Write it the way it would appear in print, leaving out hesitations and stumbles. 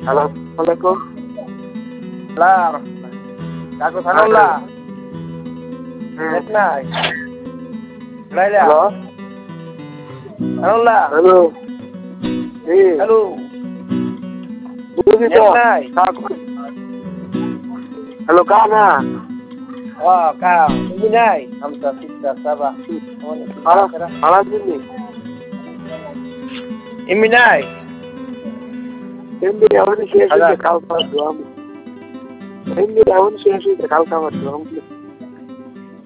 Assalamualaikum. Lar. Aku sanullah. Net নাই। Laila. Hello. Sanullah. Hello. Hello. Bukan Net itu. নাই। Hello, kana. Kau. Ini নাই। Hamsa Sita Sabah. Alas ini. Ini নাই। Hindi awon siya sa kalpa duam. Hindi awon siya sa kalpa duam.